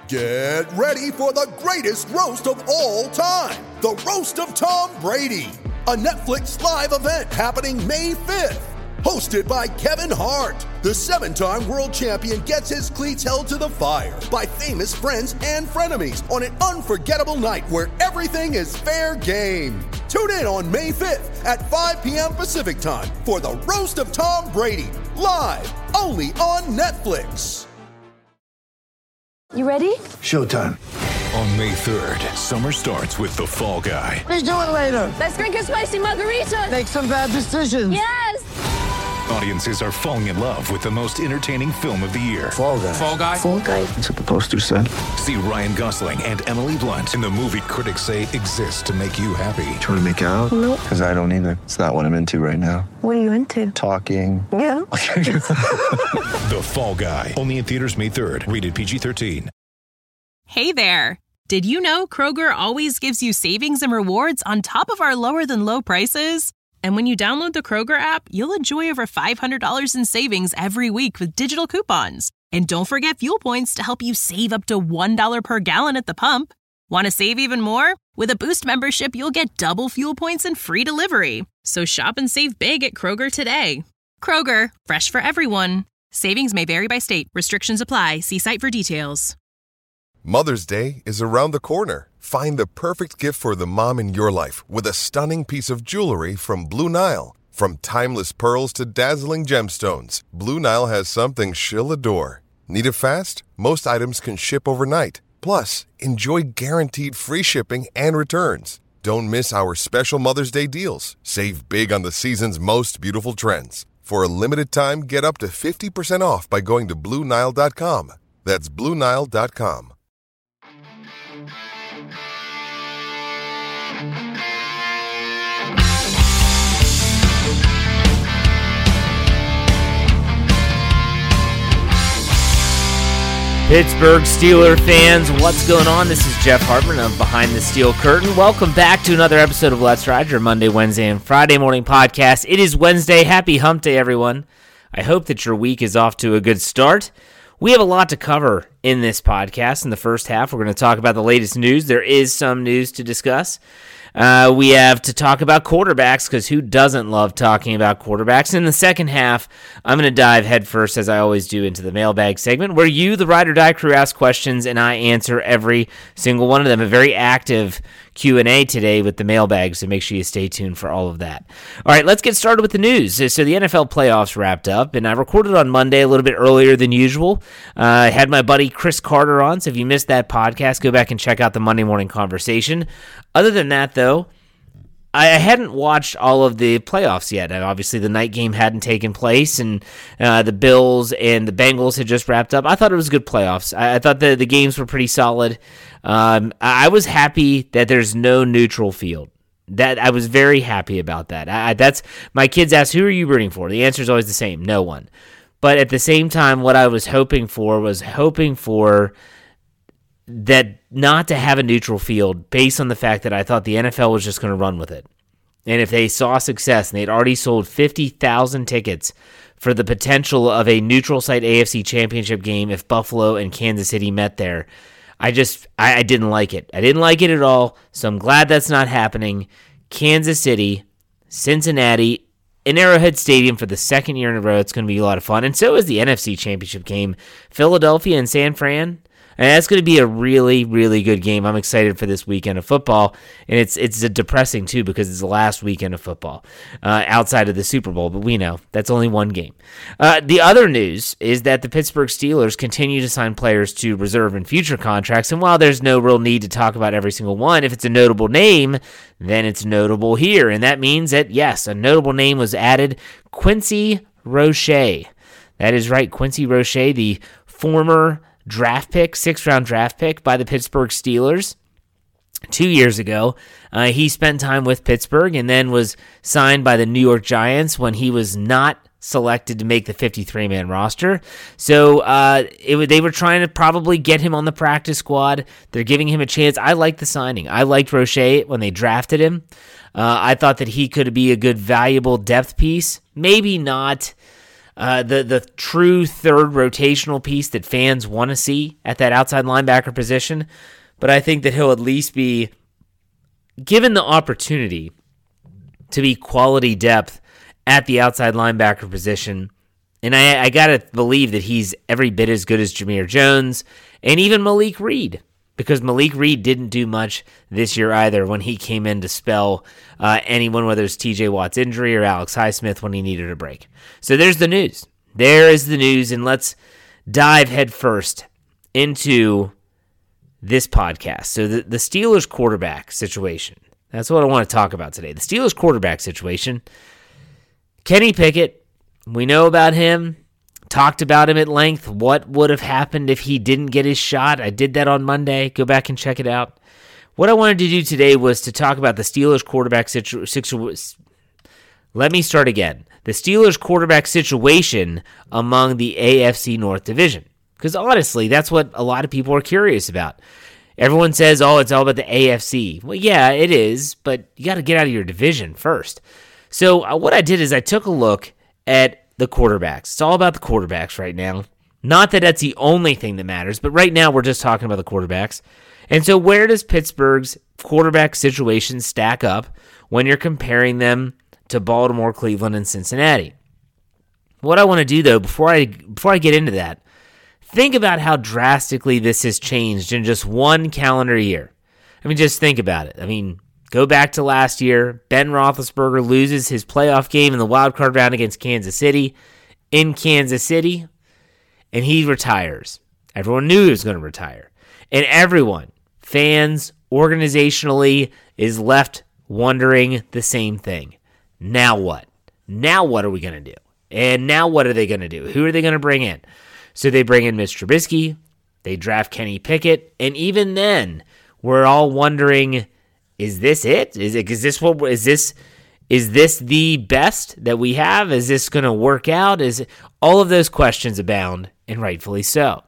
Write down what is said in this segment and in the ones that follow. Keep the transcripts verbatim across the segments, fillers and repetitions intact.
Get ready for the greatest roast of all time, the Roast of Tom Brady, a Netflix live event happening May fifth. Hosted by Kevin Hart, the seven-time world champion gets his cleats held to the fire by famous friends and frenemies on an unforgettable night where everything is fair game. Tune in on May fifth at five p.m. Pacific time for the Roast of Tom Brady, live only on Netflix. You ready? Showtime. On May third, summer starts with The Fall Guy. Let's do it later. Let's drink a spicy margarita. Make some bad decisions. Yes! Audiences are falling in love with the most entertaining film of the year. Fall Guy. Fall Guy? Fall Guy. That's what the poster said. See Ryan Gosling and Emily Blunt in the movie critics say exists to make you happy. Trying to make it out? Nope. Because I don't either. It's not what I'm into right now. What are you into? Talking. Yeah. The Fall Guy. Only in theaters May third. Rated P G thirteen. Hey there. Did you know Kroger always gives you savings and rewards on top of our lower than low prices? And when you download the Kroger app, you'll enjoy over five hundred dollars in savings every week with digital coupons. And don't forget fuel points to help you save up to one dollar per gallon at the pump. Want to save even more? With a Boost membership, you'll get double fuel points and free delivery. So shop and save big at Kroger today. Kroger, fresh for everyone. Savings may vary by state. Restrictions apply. See site for details. Mother's Day is around the corner. Find the perfect gift for the mom in your life with a stunning piece of jewelry from Blue Nile. From timeless pearls to dazzling gemstones, Blue Nile has something she'll adore. Need it fast? Most items can ship overnight. Plus, enjoy guaranteed free shipping and returns. Don't miss our special Mother's Day deals. Save big on the season's most beautiful trends. For a limited time, get up to fifty percent off by going to Blue Nile dot com. That's Blue Nile dot com. Pittsburgh Steelers fans, what's going on? This is Jeff Hartman of Behind the Steel Curtain. Welcome back to another episode of Let's Ride, your Monday, Wednesday, and Friday morning podcast. It is Wednesday. Happy hump day, everyone. I hope that your week is off to a good start. We have a lot to cover in this podcast. In the first half, we're going to talk about the latest news. There is some news to discuss. Uh, we have to talk about quarterbacks, because who doesn't love talking about quarterbacks? In the second half, I'm going to dive headfirst, as I always do, into the mailbag segment, where you, the Ride or Die crew, ask questions, and I answer every single one of them. A very active Q and A today with the mailbag, so make sure you stay tuned for all of that. All right, let's get started with the news. So the N F L playoffs wrapped up, and I recorded on Monday a little bit earlier than usual. Uh, I had my buddy Chris Carter on, so if you missed that podcast, go back and check out the Monday morning conversation. Other than that, though, I hadn't watched all of the playoffs yet. Obviously, the night game hadn't taken place, and uh, the Bills and the Bengals had just wrapped up. I thought it was good playoffs. I, I thought the, the games were pretty solid. Um, I was happy that there's no neutral field. That I was very happy about that. I, that's my kids ask, who are you rooting for? The answer is always the same, no one. But at the same time, what I was hoping for was hoping for that not to have a neutral field based on the fact that I thought the N F L was just going to run with it. And if they saw success, and they'd already sold fifty thousand tickets for the potential of a neutral site A F C championship game if Buffalo and Kansas City met there, I just, I, I didn't like it. I didn't like it at all, so I'm glad that's not happening. Kansas City, Cincinnati, in Arrowhead Stadium for the second year in a row. It's going to be a lot of fun. And so is the N F C championship game. Philadelphia and San Fran. And that's going to be a really, really good game. I'm excited for this weekend of football. And it's it's depressing, too, because it's the last weekend of football uh, outside of the Super Bowl. But we know that's only one game. Uh, the other news is that the Pittsburgh Steelers continue to sign players to reserve and future contracts. And while there's no real need to talk about every single one, if it's a notable name, then it's notable here. And that means that, yes, a notable name was added, Quincy Roche. That is right, Quincy Roche, the former draft pick, sixth-round draft pick by the Pittsburgh Steelers two years ago. Uh, he spent time with Pittsburgh and then was signed by the New York Giants when he was not selected to make the fifty-three man roster. So uh, it, they were trying to probably get him on the practice squad. They're giving him a chance. I liked the signing. I liked Roche when they drafted him. Uh, I thought that he could be a good, valuable depth piece. Maybe not uh, the, the true third rotational piece that fans want to see at that outside linebacker position. But I think that he'll at least be given the opportunity to be quality depth at the outside linebacker position. And I, I got to believe that he's every bit as good as Jameer Jones and even Malik Reed, because Malik Reed didn't do much this year either when he came in to spell uh, anyone, whether it's T J Watt's injury or Alex Highsmith when he needed a break. So there's the news. There is the news, and let's dive headfirst into this podcast. So the, the Steelers quarterback situation. That's what I want to talk about today. The Steelers quarterback situation. Kenny Pickett, we know about him. Talked about him at length. What would have happened if he didn't get his shot? I did that on Monday. Go back and check it out. What I wanted to do today was to talk about the Steelers quarterback situation. Let me start again. The Steelers quarterback situation among the A F C North Division. Because honestly, that's what a lot of people are curious about. Everyone says, oh, it's all about the A F C. Well, yeah, it is, but you got to get out of your division first. So uh, what I did is I took a look at the quarterbacks. It's all about the quarterbacks right now. Not that that's the only thing that matters, but right now we're just talking about the quarterbacks. And so where does Pittsburgh's quarterback situation stack up when you're comparing them to Baltimore, Cleveland, and Cincinnati? What I want to do, though, before I before I get into that, think about how drastically this has changed in just one calendar year. I mean, just think about it. I mean, go back to last year. Ben Roethlisberger loses his playoff game in the wild card round against Kansas City in Kansas City, and he retires. Everyone knew he was going to retire. And everyone, fans, organizationally, is left wondering the same thing. Now what? Now what are we going to do? And now what are they going to do? Who are they going to bring in? So they bring in Mitch Trubisky, they draft Kenny Pickett, and even then, we're all wondering, is this it? Is it? Is this what? Is this? Is this the best that we have? Is this going to work out? Is it, all of those questions abound, and rightfully so.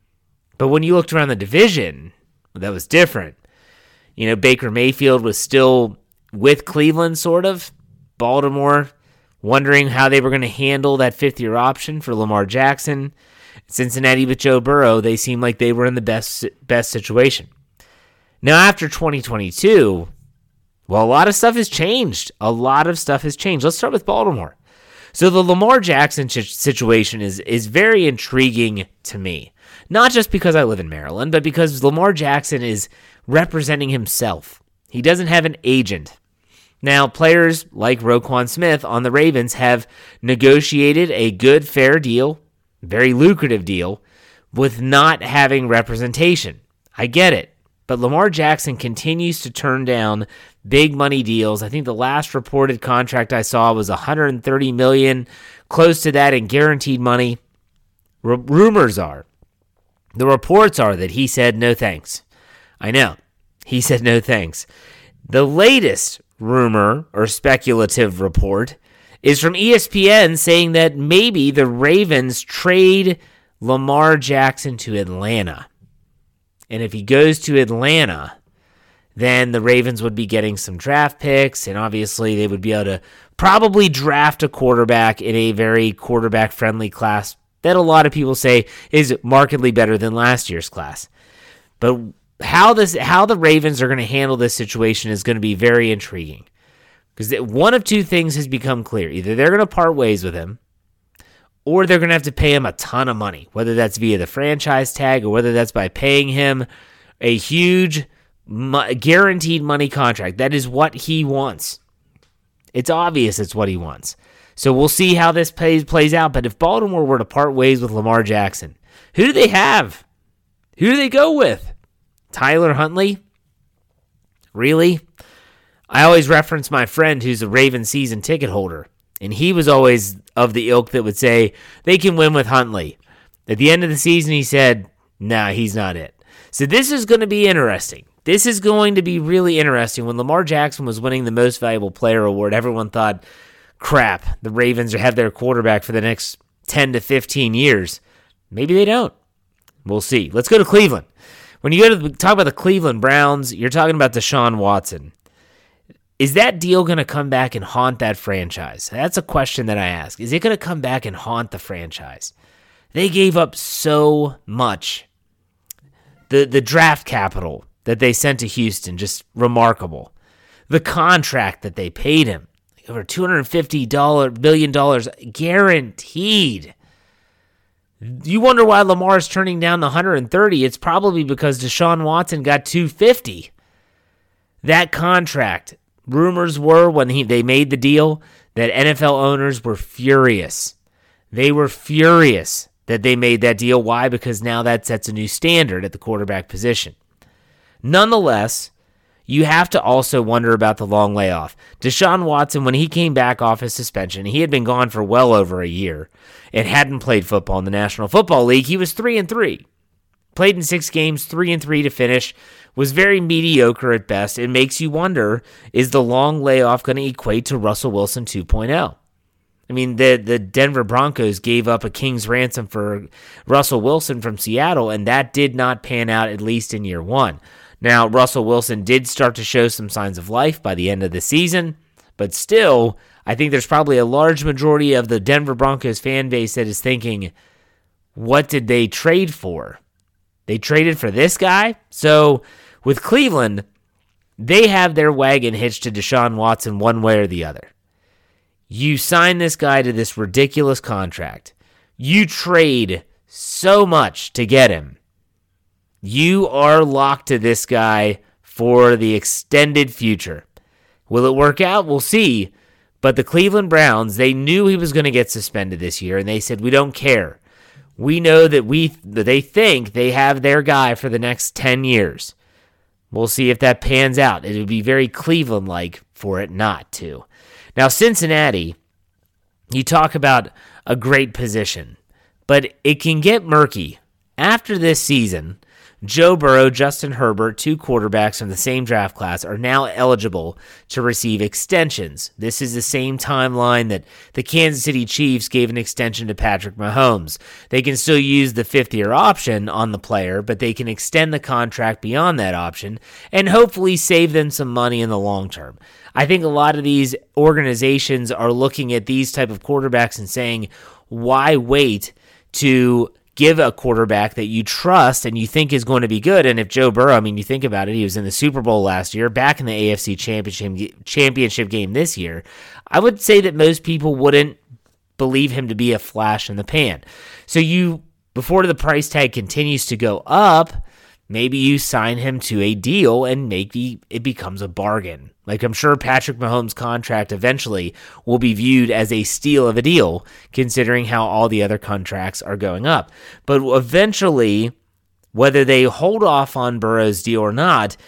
But when you looked around the division, well, that was different. You know, Baker Mayfield was still with Cleveland, sort of. Baltimore, wondering how they were going to handle that fifth-year option for Lamar Jackson. Cincinnati with Joe Burrow, they seemed like they were in the best best situation. Now, after twenty twenty-two, well, a lot of stuff has changed. A lot of stuff has changed. Let's start with Baltimore. So the Lamar Jackson situation is, is very intriguing to me. Not just because I live in Maryland, but because Lamar Jackson is representing himself. He doesn't have an agent. Now, players like Roquan Smith on the Ravens have negotiated a good, fair deal, very lucrative deal, with not having representation. I get it. But Lamar Jackson continues to turn down big money deals. I think the last reported contract I saw was one hundred thirty million dollars, close to that in guaranteed money. R- rumors are, the reports are that he said no thanks. I know. He said no thanks. The latest rumor or speculative report is from E S P N saying that maybe the Ravens trade Lamar Jackson to Atlanta. And if he goes to Atlanta, then the Ravens would be getting some draft picks, and obviously they would be able to probably draft a quarterback in a very quarterback-friendly class that a lot of people say is markedly better than last year's class. But how this, how the Ravens are going to handle this situation is going to be very intriguing. Because one of two things has become clear. Either they're going to part ways with him, or they're going to have to pay him a ton of money, whether that's via the franchise tag or whether that's by paying him a huge mo- guaranteed money contract. That is what he wants. It's obvious it's what he wants. So we'll see how this plays, plays out. But if Baltimore were to part ways with Lamar Jackson, who do they have? Who do they go with? Tyler Huntley? Really? I always reference my friend who's a Ravens season ticket holder. And he was always of the ilk that would say, they can win with Huntley. At the end of the season, he said, nah, he's not it. So this is going to be interesting. This is going to be really interesting. When Lamar Jackson was winning the Most Valuable Player award, everyone thought, crap, the Ravens have their quarterback for the next ten to fifteen years. Maybe they don't. We'll see. Let's go to Cleveland. When you go to the, talk about the Cleveland Browns, you're talking about Deshaun Watson. is that deal going to come back and haunt that franchise? That's a question that I ask. Is it going to come back and haunt the franchise? They gave up so much. The the draft capital that they sent to Houston, just remarkable. The contract that they paid him, over two hundred fifty million dollars guaranteed. You wonder why Lamar is turning down the one hundred thirty. It's probably because Deshaun Watson got two hundred fifty. That contract, rumors were when he, they made the deal that N F L owners were furious. They were furious that they made that deal. Why? Because now that sets a new standard at the quarterback position. Nonetheless, you have to also wonder about the long layoff. Deshaun Watson, when he came back off his suspension, he had been gone for well over a year and hadn't played football in the National Football League. He was three and three. Played in six games, three and three to finish. Was very mediocre at best. It makes you wonder, is the long layoff going to equate to Russell Wilson two point oh? I mean, the, the Denver Broncos gave up a king's ransom for Russell Wilson from Seattle, and that did not pan out, at least in year one. Now, Russell Wilson did start to show some signs of life by the end of the season, but still, I think there's probably a large majority of the Denver Broncos fan base that is thinking, what did they trade for? They traded for this guy? So, with Cleveland, they have their wagon hitched to Deshaun Watson one way or the other. You sign this guy to this ridiculous contract. You trade so much to get him. You are locked to this guy for the extended future. Will it work out? We'll see. But the Cleveland Browns, they knew he was going to get suspended this year, and they said, we don't care. We know that we that they think they have their guy for the next ten years. We'll see if that pans out. It would be very Cleveland-like for it not to. Now, Cincinnati, you talk about a great position, but it can get murky. After this season, Joe Burrow, Justin Herbert, two quarterbacks from the same draft class, are now eligible to receive extensions. This is the same timeline that the Kansas City Chiefs gave an extension to Patrick Mahomes. They can still use the fifth-year option on the player, but they can extend the contract beyond that option and hopefully save them some money in the long term. I think a lot of these organizations are looking at these type of quarterbacks and saying, why wait to give a quarterback that you trust and you think is going to be good? And if Joe Burrow, I mean, you think about it, he was in the Super Bowl last year, back in the A F C championship championship game this year, I would say that most people wouldn't believe him to be a flash in the pan. So you, before the price tag continues to go up, maybe you sign him to a deal and maybe it becomes a bargain. Like, I'm sure Patrick Mahomes' contract eventually will be viewed as a steal of a deal, considering how all the other contracts are going up. But eventually, whether they hold off on Burrow's deal or not,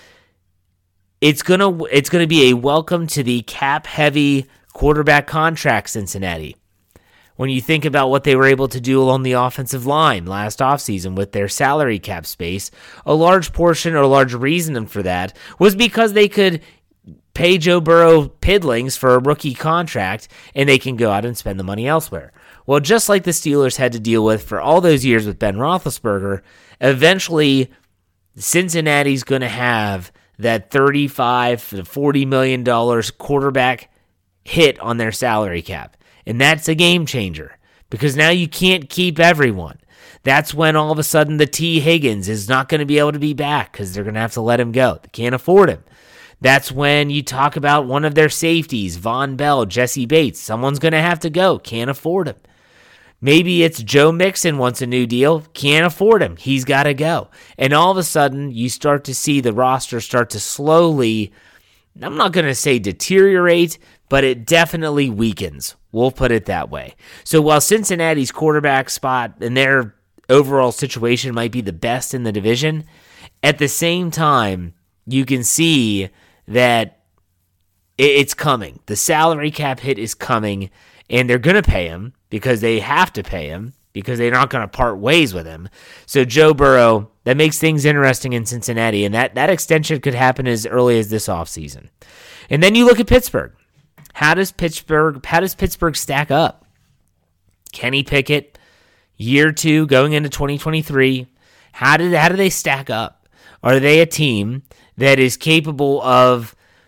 it's gonna it's gonna be a welcome to the cap-heavy quarterback contract, Cincinnati. When you think about what they were able to do along the offensive line last offseason with their salary cap space, a large portion or a large reason for that was because they could pay Joe Burrow piddlings for a rookie contract, and they can go out and spend the money elsewhere. Well, just like the Steelers had to deal with for all those years with Ben Roethlisberger, eventually Cincinnati's going to have that thirty-five to forty million dollars quarterback hit on their salary cap. And that's a game changer because now you can't keep everyone. That's when all of a sudden the T. Higgins is not going to be able to be back because they're going to have to let him go. They can't afford him. That's when you talk about one of their safeties, Von Bell, Jesse Bates. Someone's going to have to go. Can't afford him. Maybe it's Joe Mixon wants a new deal. Can't afford him. He's got to go. And all of a sudden, you start to see the roster start to slowly, I'm not going to say deteriorate, but it definitely weakens. We'll put it that way. So while Cincinnati's quarterback spot and their overall situation might be the best in the division, at the same time, you can see that it's coming. The salary cap hit is coming, and they're going to pay him because they have to pay him because they're not going to part ways with him. So Joe Burrow, that makes things interesting in Cincinnati, and that, that extension could happen as early as this offseason. And then you look at Pittsburgh. How does Pittsburgh, how does Pittsburgh stack up? Kenny Pickett, year two, going into twenty twenty-three. How did how do they stack up? Are they a team that is capable of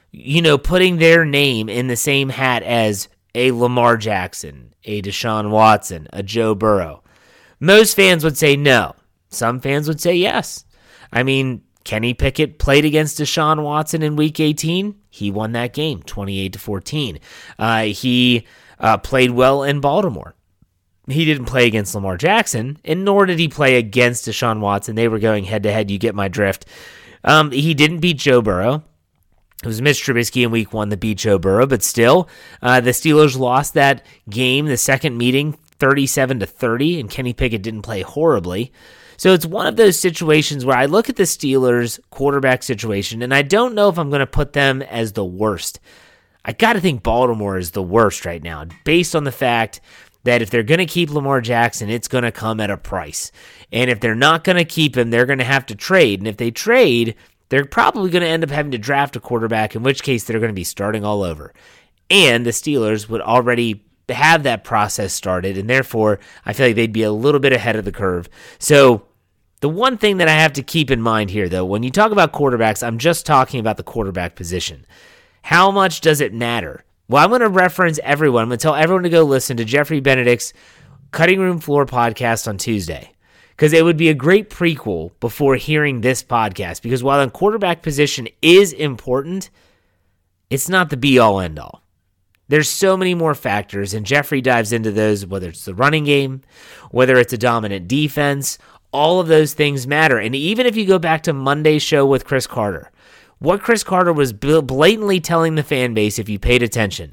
you know, putting their name in the same hat as a Lamar Jackson, a Deshaun Watson, a Joe Burrow? Most fans would say no. Some fans would say yes. I mean, Kenny Pickett played against Deshaun Watson in Week eighteen. He won that game, twenty-eight to fourteen. Uh, he uh, played well in Baltimore. He didn't play against Lamar Jackson, and nor did he play against Deshaun Watson. They were going head-to-head. You get my drift. Um, he didn't beat Joe Burrow. It was Mitch Trubisky in week one that beat Joe Burrow, but still, uh, the Steelers lost that game, the second meeting, thirty-seven to thirty, and Kenny Pickett didn't play horribly. So it's one of those situations where I look at the Steelers' quarterback situation, and I don't know if I'm going to put them as the worst. I got to think Baltimore is the worst right now, based on the fact that if they're going to keep Lamar Jackson, it's going to come at a price. And if they're not going to keep him, they're going to have to trade. And if they trade, they're probably going to end up having to draft a quarterback, in which case they're going to be starting all over. And the Steelers would already have that process started, and therefore I feel like they'd be a little bit ahead of the curve. So the one thing that I have to keep in mind here, though, when you talk about quarterbacks, I'm just talking about the quarterback position. How much does it matter? Well, I'm going to reference everyone. I'm going to tell everyone to go listen to Jeffrey Benedict's Cutting Room Floor podcast on Tuesday, because it would be a great prequel before hearing this podcast, because while the quarterback position is important, it's not the be-all, end-all. There's so many more factors, and Jeffrey dives into those, whether it's the running game, whether it's a dominant defense. All of those things matter. And even if you go back to Monday's show with Chris Carter, what Chris Carter was blatantly telling the fan base, if you paid attention,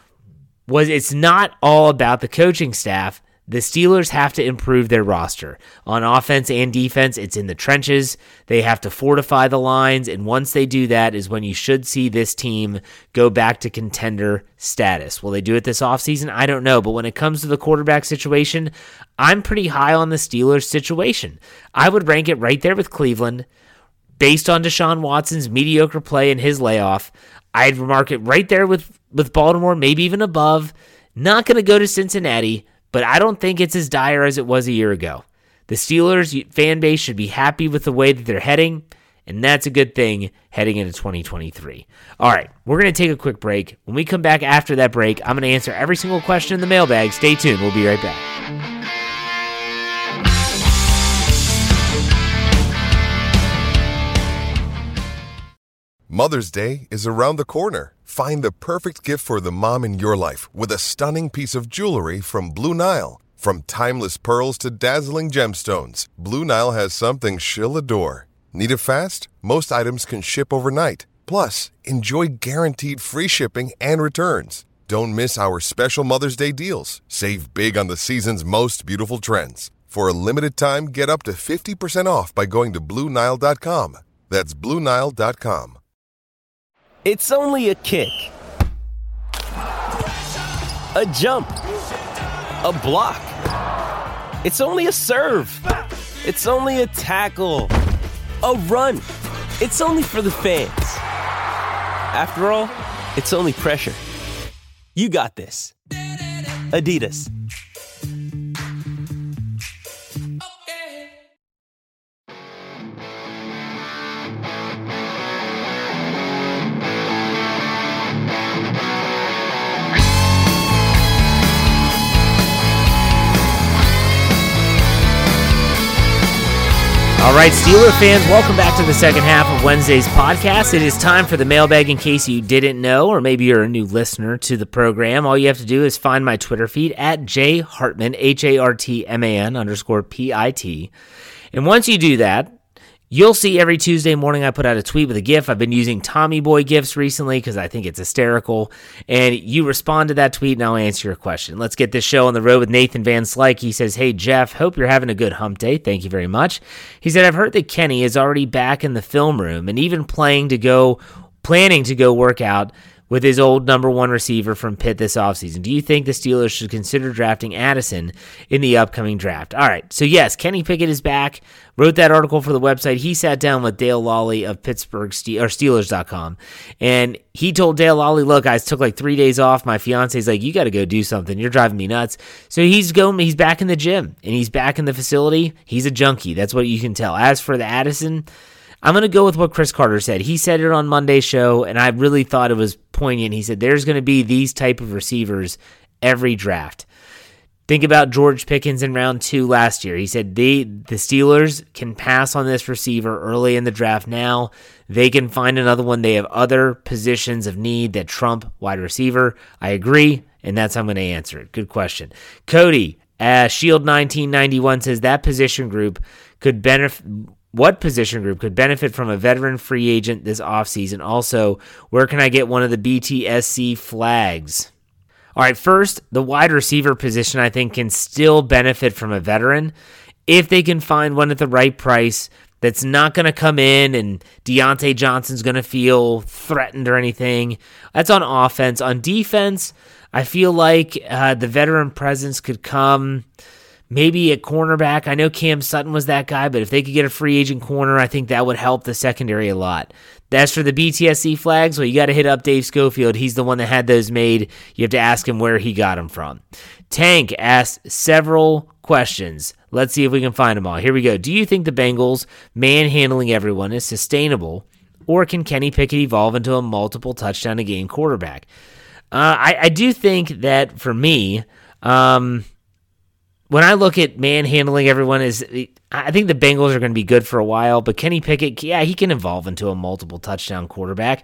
was it's not all about the coaching staff. The Steelers have to improve their roster. On offense and defense, it's in the trenches. They have to fortify the lines, and once they do that is when you should see this team go back to contender status. Will they do it this offseason? I don't know, but when it comes to the quarterback situation, I'm pretty high on the Steelers situation. I would rank it right there with Cleveland. Based on Deshaun Watson's mediocre play and his layoff, I'd mark it right there with, with Baltimore, maybe even above. Not going to go to Cincinnati, but I don't think it's as dire as it was a year ago. The Steelers fan base should be happy with the way that they're heading, and that's a good thing heading into twenty twenty-three. All right, we're going to take a quick break. When we come back after that break, I'm going to answer every single question in the mailbag. Stay tuned. We'll be right back. Mother's Day is around the corner. Find the perfect gift for the mom in your life with a stunning piece of jewelry from Blue Nile. From timeless pearls to dazzling gemstones, Blue Nile has something she'll adore. Need it fast? Most items can ship overnight. Plus, enjoy guaranteed free shipping and returns. Don't miss our special Mother's Day deals. Save big on the season's most beautiful trends. For a limited time, get up to fifty percent off by going to Blue Nile dot com. That's Blue Nile dot com. It's only a kick, a jump, a block. It's only a serve. It's only a tackle, a run. It's only for the fans. After all, it's only pressure. You got this. Adidas. All right, Steeler fans, welcome back to the second half of Wednesday's podcast. It is time for the mailbag in case you didn't know, or maybe you're a new listener to the program. All you have to do is find my Twitter feed at jhartman, H A R T M A N underscore P I T. And once you do that, you'll see every Tuesday morning I put out a tweet with a GIF. I've been using Tommy Boy GIFs recently because I think it's hysterical. And you respond to that tweet and I'll answer your question. Let's get this show on the road with Nathan Van Slyke. He says, "Hey, Jeff, hope you're having a good hump day." Thank you very much. He said, "I've heard that Kenny is already back in the film room and even playing to go, planning to go work out with his old number one receiver from Pitt this offseason. Do you think the Steelers should consider drafting Addison in the upcoming draft?" All right, so yes, Kenny Pickett is back. Wrote that article for the website. He sat down with Dale Lawley of Pittsburgh Ste- or Steelers dot com, and he told Dale Lawley, "Look, guys, took like three days off. My fiance's like, you got to go do something. You're driving me nuts." So he's going. He's back in the gym, and he's back in the facility. He's a junkie. That's what you can tell. As for the Addison, I'm going to go with what Chris Carter said. He said it on Monday's show, and I really thought it was poignant. He said there's going to be these type of receivers every draft. Think about George Pickens in round two last year. He said they, the Steelers can pass on this receiver early in the draft now. They can find another one. They have other positions of need that trump wide receiver. I agree, and that's how I'm going to answer it. Good question. Cody, uh, Shield nineteen ninety-one says that position group could benefit. What position group could benefit from a veteran free agent this offseason? Also, where can I get one of the B T S C flags? All right, first, the wide receiver position, I think, can still benefit from a veteran if they can find one at the right price that's not going to come in and Deontay Johnson's going to feel threatened or anything. That's on offense. On defense, I feel like uh, the veteran presence could come maybe at cornerback. I know Cam Sutton was that guy, but if they could get a free agent corner, I think that would help the secondary a lot. As for the B T S C flags, well, you got to hit up Dave Schofield. He's the one that had those made. You have to ask him where he got them from. Tank asked several questions. Let's see if we can find them all. Here we go. Do you think the Bengals manhandling everyone is sustainable, or can Kenny Pickett evolve into a multiple touchdown a game quarterback? Uh, I, I do think that for me, um, when I look at manhandling everyone, is I think the Bengals are going to be good for a while, but Kenny Pickett, yeah, he can evolve into a multiple touchdown quarterback.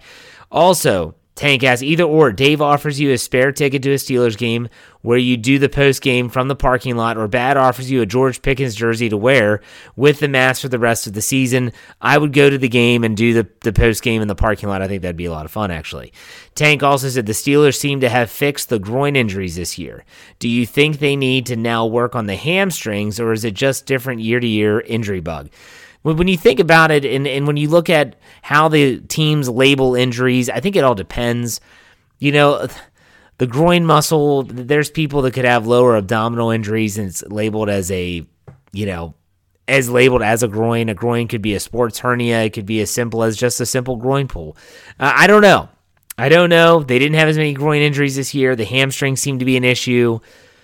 Also, Tank asks, either or, Dave offers you a spare ticket to a Steelers game where you do the post game from the parking lot, or Bad offers you a George Pickens jersey to wear with the mask for the rest of the season. I would go to the game and do the, the post game in the parking lot. I think that'd be a lot of fun, actually. Tank also said the Steelers seem to have fixed the groin injuries this year. Do you think they need to now work on the hamstrings, or is it just different year-to-year injury bug? When you think about it, and, and when you look at how the teams label injuries, I think it all depends. You know, the groin muscle, there's people that could have lower abdominal injuries, and it's labeled as a, you know, as labeled as a groin. A groin could be a sports hernia. It could be as simple as just a simple groin pull. Uh, I don't know. I don't know. They didn't have as many groin injuries this year. The hamstrings seem to be an issue.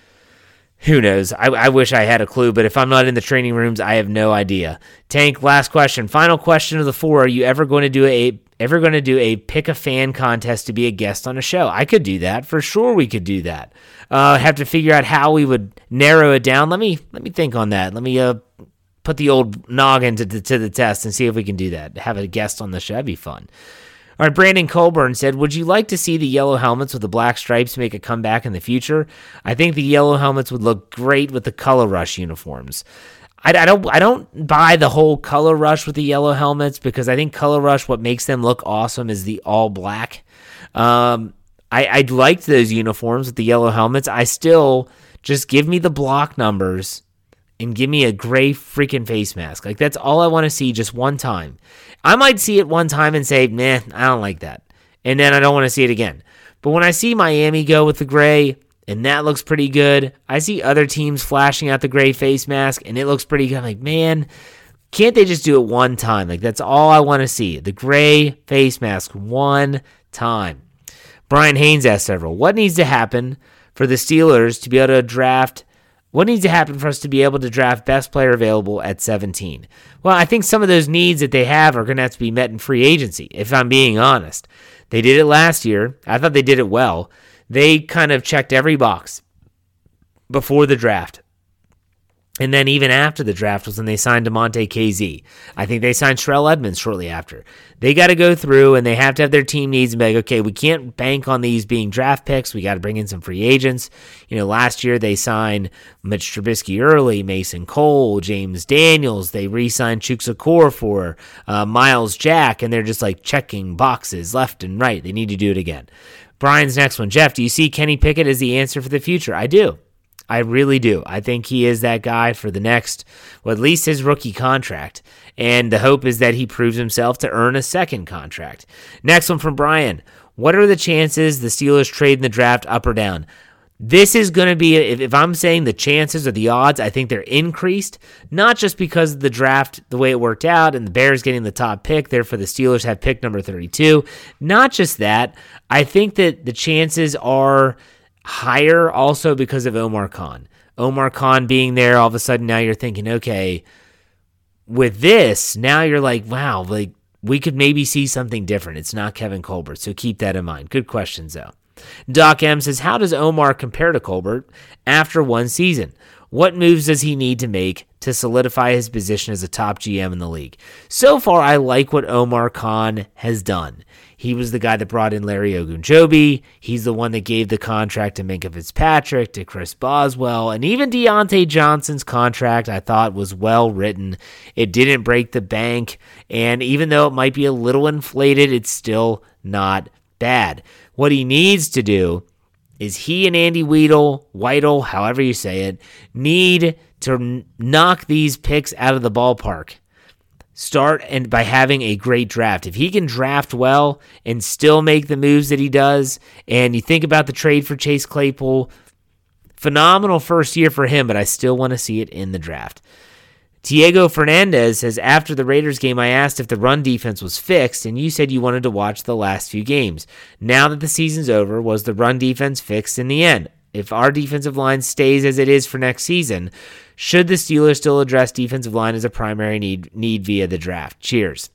Who knows? I, I wish I had a clue, but if I'm not in the training rooms, I have no idea. Tank, last question. Final question of the four. Are you ever going to do a ever going to do a pick a fan contest to be a guest on a show? I could do that. For sure we could do that. Uh, have to figure out how we would narrow it down. Let me let me think on that. Let me uh, put the old noggin to, to, to the test and see if we can do that. Have a guest on the show. That'd be fun. All right, Brandon Colburn said, would you like to see the yellow helmets with the black stripes make a comeback in the future? I think the yellow helmets would look great with the Color Rush uniforms. I, I don't I don't buy the whole Color Rush with the yellow helmets, because I think Color Rush, what makes them look awesome is the all black. Um, I, I liked those uniforms with the yellow helmets. I still, just give me the block numbers and give me a gray freaking face mask. Like, that's all I want to see just one time. I might see it one time and say, nah, I don't like that. And then I don't want to see it again. But when I see Miami go with the gray, and that looks pretty good, I see other teams flashing out the gray face mask, and it looks pretty good. I'm like, man, can't they just do it one time? Like, that's all I want to see. The gray face mask one time. Brian Haynes asked several, what needs to happen for the Steelers to be able to draft What needs to happen for us to be able to draft best player available at seventeen? Well, I think some of those needs that they have are going to have to be met in free agency, if I'm being honest. They did it last year. I thought they did it well. They kind of checked every box before the draft. And then even after the draft was when they signed DeMonte K Z. I think they signed Sherrell Edmonds shortly after. They got to go through, and they have to have their team needs and be like, okay, we can't bank on these being draft picks. We got to bring in some free agents. You know, last year they signed Mitch Trubisky early, Mason Cole, James Daniels. They re-signed Chukwuemeka for uh, Miles Jack, and they're just like checking boxes left and right. They need to do it again. Brian's next one. Jeff, do you see Kenny Pickett as the answer for the future? I do. I really do. I think he is that guy for the next, well, at least his rookie contract. And the hope is that he proves himself to earn a second contract. Next one from Brian. What are the chances the Steelers trade in the draft up or down? This is going to be, if, if I'm saying the chances or the odds, I think they're increased, not just because of the draft, the way it worked out, and the Bears getting the top pick, therefore the Steelers have pick number thirty-two. Not just that, I think that the chances are higher also because of Omar Khan. Omar Khan being there, all of a sudden now you're thinking, okay, with this, now you're like, wow, like we could maybe see something different. It's not Kevin Colbert, so keep that in mind. Good questions, though. Doc M says, how does Omar compare to Colbert after one season? What moves does he need to make to solidify his position as a top G M in the league? So far, I like what Omar Khan has done. He was the guy that brought in Larry Ogunjobi. He's the one that gave the contract to Minkah Fitzpatrick, to Chris Boswell, and even Deontay Johnson's contract I thought was well written. It didn't break the bank, and even though it might be a little inflated, it's still not bad. What he needs to do is he and Andy Weidel, Weidel, however you say it, need to n- knock these picks out of the ballpark. Start and by having a great draft. If he can draft well and still make the moves that he does, and you think about the trade for Chase Claypool, phenomenal first year for him, but I still want to see it in the draft. Diego Fernandez says, after the Raiders game, I asked if the run defense was fixed, and you said you wanted to watch the last few games. Now that the season's over, was the run defense fixed in the end? If our defensive line stays as it is for next season, should the Steelers still address defensive line as a primary need, need via the draft? Cheers.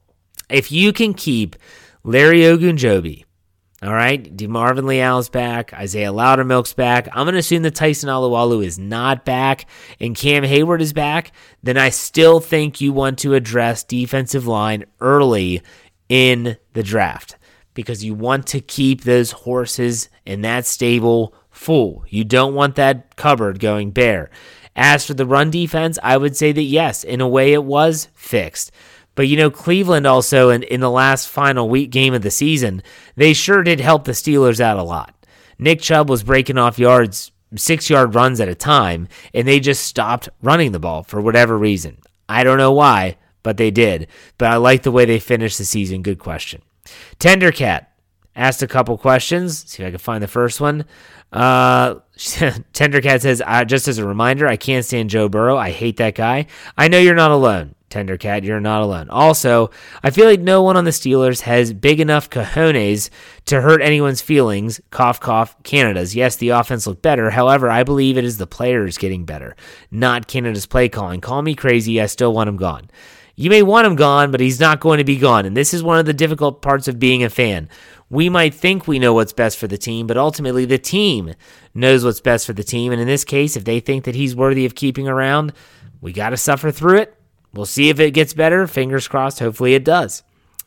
If you can keep Larry Ogunjobi, all right, DeMarvin Leal's back, Isaiah Loudermilk's back, I'm going to assume that Tyson Alualu is not back, and Cam Hayward is back, then I still think you want to address defensive line early in the draft because you want to keep those horses in that stable full. You don't want that cupboard going bare. As for the run defense, I would say that yes, in a way it was fixed. But, you know, Cleveland also, in, in the last final week game of the season, they sure did help the Steelers out a lot. Nick Chubb was breaking off yards, six-yard runs at a time, and they just stopped running the ball for whatever reason. I don't know why, but they did. But I like the way they finished the season. Good question. Tendercat asked a couple questions. See if I can find the first one. Uh, Tendercat says, uh, just as a reminder, I can't stand Joe Burrow. I hate that guy. I know you're not alone. Tendercat, you're not alone. Also, I feel like no one on the Steelers has big enough cojones to hurt anyone's feelings. Cough, cough, Canada's. Yes, the offense looked better. However, I believe it is the players getting better, not Canada's play calling. Call me crazy. I still want him gone. You may want him gone, but he's not going to be gone. And this is one of the difficult parts of being a fan. We might think we know what's best for the team, but ultimately the team knows what's best for the team. And in this case, if they think that he's worthy of keeping around, we got to suffer through it. We'll see if it gets better. Fingers crossed. Hopefully it does.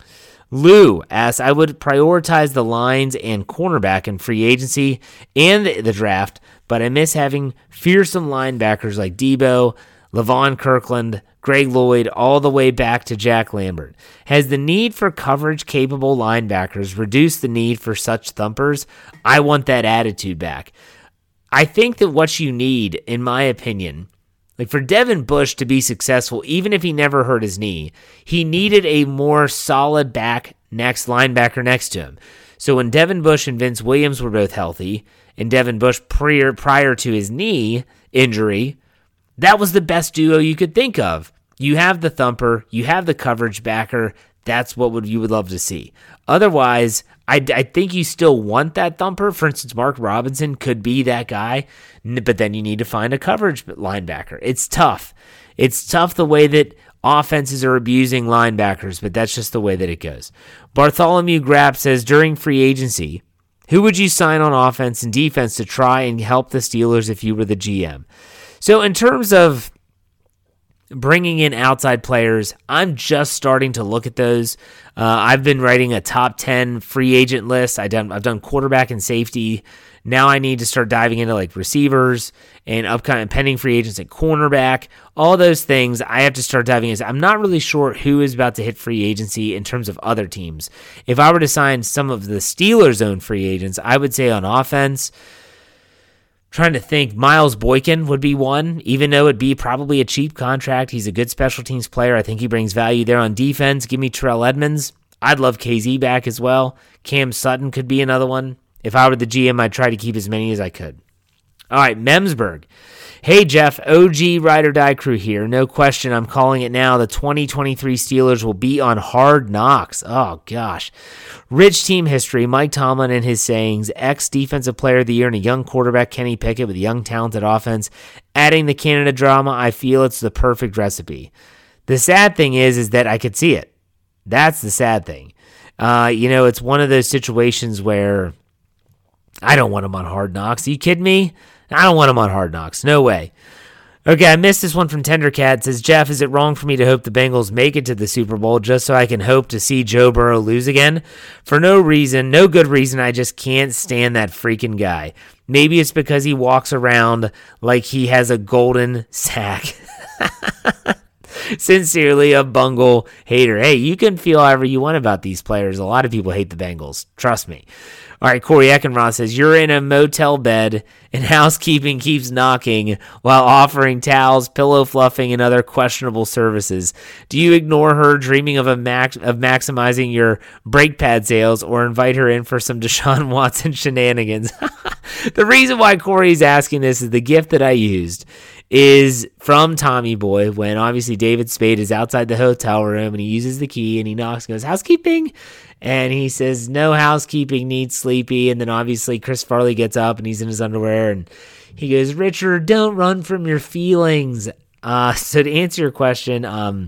Lou asks, I would prioritize the lines and cornerback in free agency and the draft, but I miss having fearsome linebackers like Debo, Levon Kirkland, Greg Lloyd, all the way back to Jack Lambert. Has the need for coverage-capable linebackers reduced the need for such thumpers? I want that attitude back. I think that what you need, in my opinion, like for Devin Bush to be successful, even if he never hurt his knee, he needed a more solid back next linebacker next to him. So when Devin Bush and Vince Williams were both healthy, and Devin Bush prior, prior to his knee injury, that was the best duo you could think of. You have the thumper, you have the coverage backer. That's what would you would love to see. Otherwise, I, I think you still want that thumper. For instance, Mark Robinson could be that guy, but then you need to find a coverage linebacker. It's tough. It's tough the way that offenses are abusing linebackers, but that's just the way that it goes. Bartholomew Grapp says, during free agency, who would you sign on offense and defense to try and help the Steelers if you were the G M? So in terms of bringing in outside players, I'm just starting to look at those. Uh, I've been writing a top ten free agent list. I've done, I've done quarterback and safety. Now I need to start diving into like receivers and upcoming pending free agents at cornerback. All those things I have to start diving into. I'm not really sure who is about to hit free agency in terms of other teams. If I were to sign some of the Steelers' own free agents, I would say on offense, trying to think, Miles Boykin would be one, even though it'd be probably a cheap contract. He's a good special teams player. I think he brings value there on defense. Give me Terrell Edmonds. I'd love K Z back as well. Cam Sutton could be another one. If I were the G M, I'd try to keep as many as I could. All right, Memsburg. Hey, Jeff, O G Ride or Die crew here. No question, I'm calling it now. The twenty twenty-three Steelers will be on Hard Knocks. Oh, gosh. Rich team history, Mike Tomlin and his sayings, ex-defensive player of the year and a young quarterback, Kenny Pickett, with a young, talented offense. Adding the Canada drama, I feel it's the perfect recipe. The sad thing is, is that I could see it. That's the sad thing. Uh, you know, it's one of those situations where I don't want him on Hard Knocks. Are you kidding me? I don't want him on Hard Knocks. No way. Okay, I missed this one from Tendercat. It says, Jeff, is it wrong for me to hope the Bengals make it to the Super Bowl just so I can hope to see Joe Burrow lose again? For no reason, no good reason, I just can't stand that freaking guy. Maybe it's because he walks around like he has a golden sack. Sincerely, a Bungle hater. Hey, you can feel however you want about these players. A lot of people hate the Bengals. Trust me. All right, Corey Eckenroth says, you're in a motel bed and housekeeping keeps knocking while offering towels, pillow fluffing, and other questionable services. Do you ignore her dreaming of a max of maximizing your brake pad sales or invite her in for some Deshaun Watson shenanigans? The reason why Corey's asking this is the gift that I used is from Tommy Boy when obviously David Spade is outside the hotel room and he uses the key and he knocks and goes, housekeeping? And he says, no housekeeping, needs sleepy. And then obviously Chris Farley gets up and he's in his underwear and he goes, Richard, don't run from your feelings. Uh, so to answer your question, um,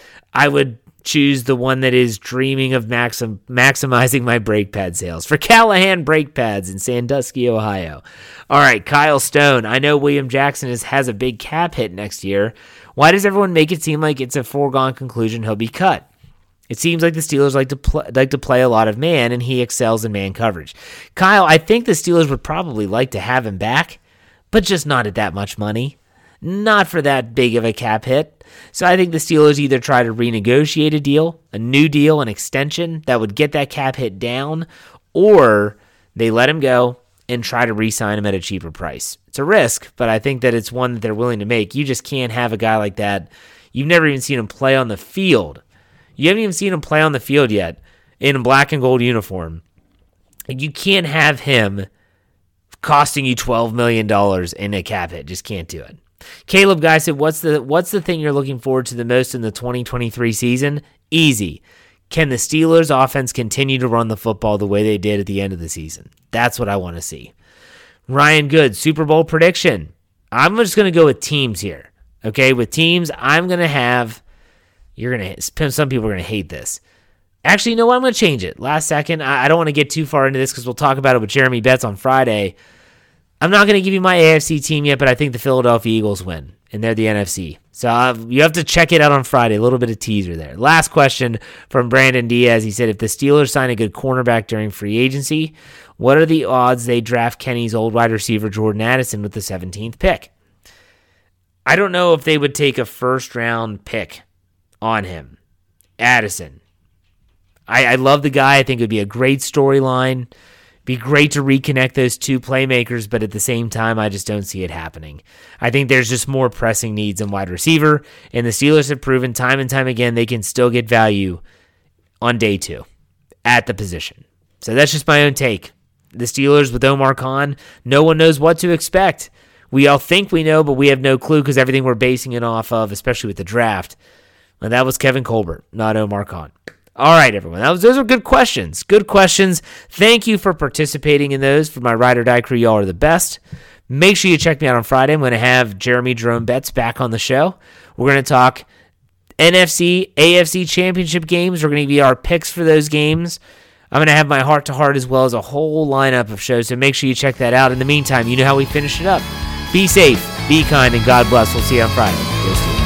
I would choose the one that is dreaming of maxim- maximizing my brake pad sales for Callahan Brake Pads in Sandusky, Ohio. All right, Kyle Stone. I know William Jackson is, has a big cap hit next year. Why does everyone make it seem like it's a foregone conclusion he'll be cut? It seems like the Steelers like to pl- like to play a lot of man, and he excels in man coverage. Kyle, I think the Steelers would probably like to have him back, but just not at that much money. Not for that big of a cap hit. So I think the Steelers either try to renegotiate a deal, a new deal, an extension that would get that cap hit down, or they let him go and try to re-sign him at a cheaper price. It's a risk, but I think that it's one that they're willing to make. You just can't have a guy like that. You've never even seen him play on the field. You haven't even seen him play on the field yet in a black and gold uniform. You can't have him costing you twelve million dollars in a cap hit. Just can't do it. Caleb Guy said, what's the what's the thing you're looking forward to the most in the twenty twenty-three season? Easy. Can the Steelers offense continue to run the football the way they did at the end of the season? That's what I want to see. Ryan Good, Super Bowl prediction. I'm just going to go with teams here. Okay, with teams, I'm going to have, you're going to, some people are going to hate this. Actually, you know what? I'm going to change it. Last second, I, I don't want to get too far into this because we'll talk about it with Jeremy Betts on Friday. I'm not going to give you my A F C team yet, but I think the Philadelphia Eagles win, and they're the N F C. So uh, you have to check it out on Friday. A little bit of teaser there. Last question from Brandon Diaz. He said, if the Steelers sign a good cornerback during free agency, what are the odds they draft Kenny's old wide receiver Jordan Addison with the seventeenth pick? I don't know if they would take a first-round pick on him. Addison. I, I love the guy. I think it would be a great storyline. Be great to reconnect those two playmakers, but at the same time, I just don't see it happening. I think there's just more pressing needs in wide receiver, and the Steelers have proven time and time again they can still get value on day two at the position. So that's just my own take. The Steelers with Omar Khan, no one knows what to expect. We all think we know, but we have no clue because everything we're basing it off of, especially with the draft, and that was Kevin Colbert, not Omar Khan. All right, everyone. That was, those are good questions. Good questions. Thank you for participating in those. For my Ride or Die crew, y'all are the best. Make sure you check me out on Friday. I'm going to have Jeremy Jerome Betts back on the show. We're going to talk N F C, A F C championship games. We're going to give you our picks for those games. I'm going to have my heart-to-heart as well as a whole lineup of shows, so make sure you check that out. In the meantime, you know how we finish it up. Be safe, be kind, and God bless. We'll see you on Friday. Go Steelers.